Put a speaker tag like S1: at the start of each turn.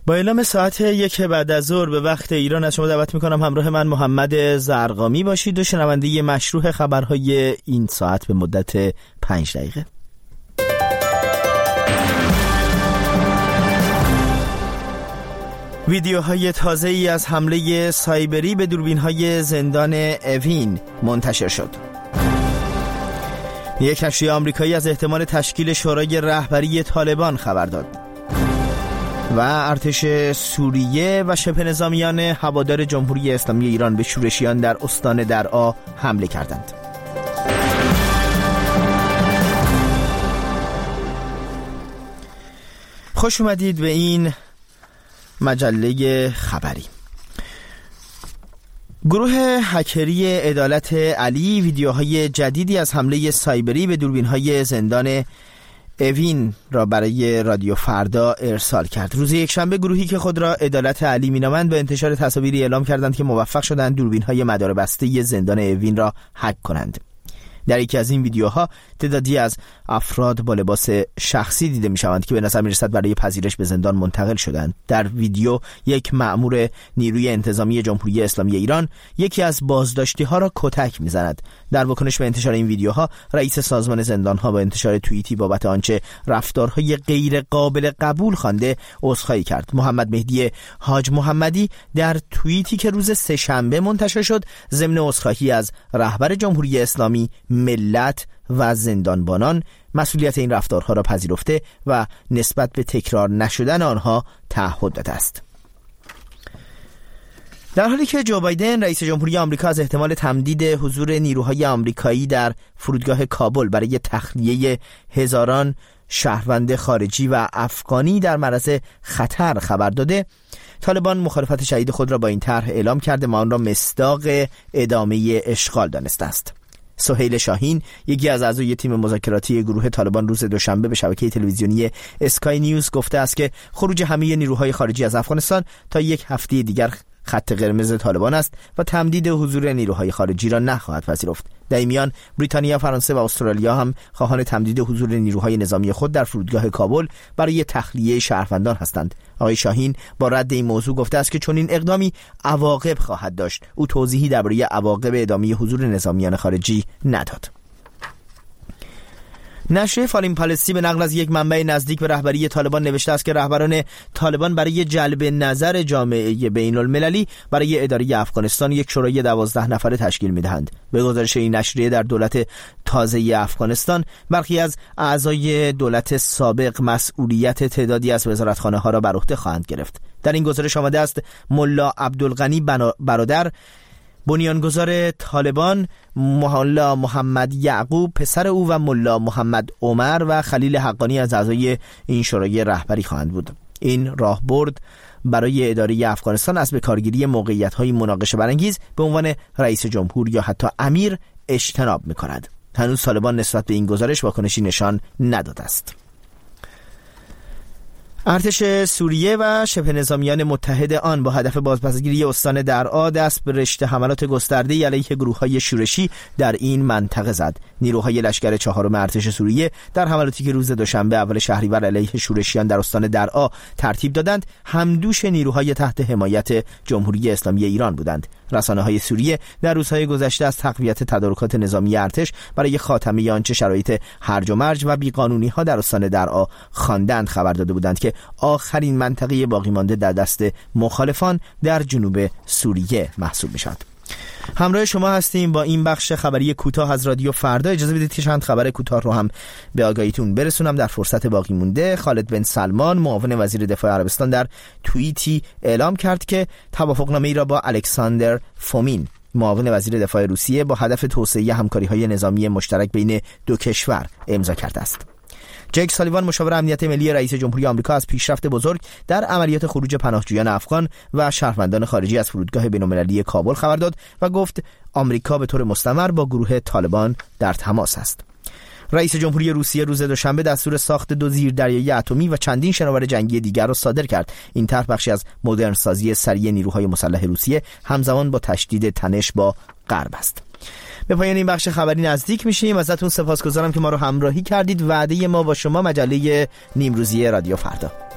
S1: با اعلام ساعت 1 بعد از ظهر به وقت ایران از شما دعوت میکنم همراه من محمد زرقامی باشید و شنونده مشروع خبرهای این ساعت به مدت 5 دقیقه. ویدیوهای تازه‌ای از حمله سایبری به دوربین‌های زندان اوین منتشر شد. یک نشریه آمریکایی از احتمال تشکیل شورای رهبری طالبان خبر داد. و ارتش سوریه و شبه نظامیان هوادار جمهوری اسلامی ایران به شورشیان در استان درعا حمله کردند. خوش اومدید به این مجله خبری. گروه هکری عدالت علی ویدیوهای جدیدی از حمله سایبری به دوربین‌های زندان اوین را برای رادیو فردا ارسال کرد. روز یکشنبه گروهی که خود را عدالت علی مینامند به انتشار تصاویری اعلام کردند که موفق شدند دوربین‌های مداربسته زندان اوین را هک کنند. در یکی از این ویدیوها تعدادی از افراد با لباس شخصی دیده می‌شوند که به نظر می‌رسد برای پذیرش به زندان منتقل شدند. در ویدیو یک مأمور نیروی انتظامی جمهوری اسلامی ایران یکی از بازداشتی‌ها را کتک می‌زند. در واکنش به انتشار این ویدیوها رئیس سازمان زندان‌ها با انتشار توییتی بابت آنچه رفتارهای غیر قابل قبول خوانده عذرخواهی کرد. محمد مهدی حاج محمدی در توییتی که روز سه‌شنبه منتشر شد ضمن عذرخواهی از رهبر جمهوری اسلامی، ملت و زندانبانان مسئولیت این رفتارها را پذیرفته و نسبت به تکرار نشدن آنها تعهد داده است. در حالی که جو بایدن رئیس جمهوری آمریکا از احتمال تمدید حضور نیروهای آمریکایی در فرودگاه کابل برای تخلیه هزاران شهروند خارجی و افغانی در معرض خطر خبر داده، طالبان مخالفت شدید خود را با این طرح اعلام کرده و آن را مصداق ادامه اشغال دانسته است. سهیل شاهین یکی از اعضای تیم مذاکراتی گروه طالبان روز دوشنبه به شبکه تلویزیونی اسکای نیوز گفته است که خروج همه نیروهای خارجی از افغانستان تا یک هفته دیگر خط قرمز طالبان است و تمدید حضور نیروهای خارجی را نخواهد پذیرفت. در این میان بریتانیا، فرانسه و استرالیا هم خواهان تمدید حضور نیروهای نظامی خود در فرودگاه کابل برای تخلیه شهروندان هستند. آقای شاهین با رد این موضوع گفته است که چنین اقدامی عواقب خواهد داشت. او توضیحی درباره عواقب ادامه حضور نظامیان خارجی نداد. نشریه فالین پالسی به نقل از یک منبع نزدیک به رهبری طالبان نوشته است که رهبران طالبان برای جلب نظر جامعه بین المللی برای اداره افغانستان یک شورای 12 نفره تشکیل می‌دهند. به گزارش این نشریه در دولت تازه افغانستان برخی از اعضای دولت سابق مسئولیت تعدادی از وزارتخانه‌ها را بر عهده خواهند گرفت. در این گزارش آمده است ملا عبدالغنی برادر بنیانگذار طالبان، ملا محمد یعقوب پسر او و ملا محمد عمر و خلیل حقانی از اعضای این شورای رهبری خواهند بود. این راهبرد برای اداره افغانستان از به کارگیری موقعیت‌های مناقشه برانگیز به عنوان رئیس جمهور یا حتی امیر اجتناب می‌کند. هنوز طالبان نسبت به این گزارش واکنشی نشان نداده است. ارتش سوریه و شبه نظامیان متحد آن با هدف بازپسگیری استان درعا دست به رشته حملات گسترده‌ای علیه گروه‌های شورشی در این منطقه زد. نیروهای لشکر چهارم ارتش سوریه در حملاتی که روز دوشنبه اول شهریور علیه شورشیان در استان درعا ترتیب دادند، همدوش نیروهای تحت حمایت جمهوری اسلامی ایران بودند. رسانه‌های سوریه در روزهای گذشته از تقویت تدارکات نظامی ارتش برای خاتمه آنچه شرایط هرج و مرج و بیقانونی‌ها در استان درعا خواندند خبر داده بودند که آخرین منطقه باقی مانده در دست مخالفان در جنوب سوریه محسوب می‌شود. همراه شما هستیم با این بخش خبری کوتاه از رادیو فردا. اجازه بدید که چند خبر کوتاه رو هم به آگاهیتون برسونم. در فرصت باقی مونده خالد بن سلمان معاون وزیر دفاع عربستان در توییتی اعلام کرد که توافقنامه‌ای را با الکساندر فومین معاون وزیر دفاع روسیه با هدف توسعه همکاری‌های نظامی مشترک بین دو کشور امضا کرده است. جک سالیوان مشاور امنیت ملی رئیس جمهوری آمریکا از پیشرفت بزرگ در عملیات خروج پناهجویان افغان و شهروندان خارجی از فرودگاه بین‌المللی کابل خبر داد و گفت آمریکا به طور مستمر با گروه طالبان در تماس است. رئیس جمهوری روسیه روز دوشنبه دستور ساخت 2 زیردریایی اتمی و چندین شناور جنگی دیگر را صادر کرد. این طرح بخشی از مدرنسازی سریع نیروهای مسلح روسیه همزمان با تشدید تنش با غرب است. به پایان این بخش خبری نزدیک میشیم. ازتون سپاسگزارم که ما رو همراهی کردید. وعده ما با شما مجله نیمروزی رادیو فردا.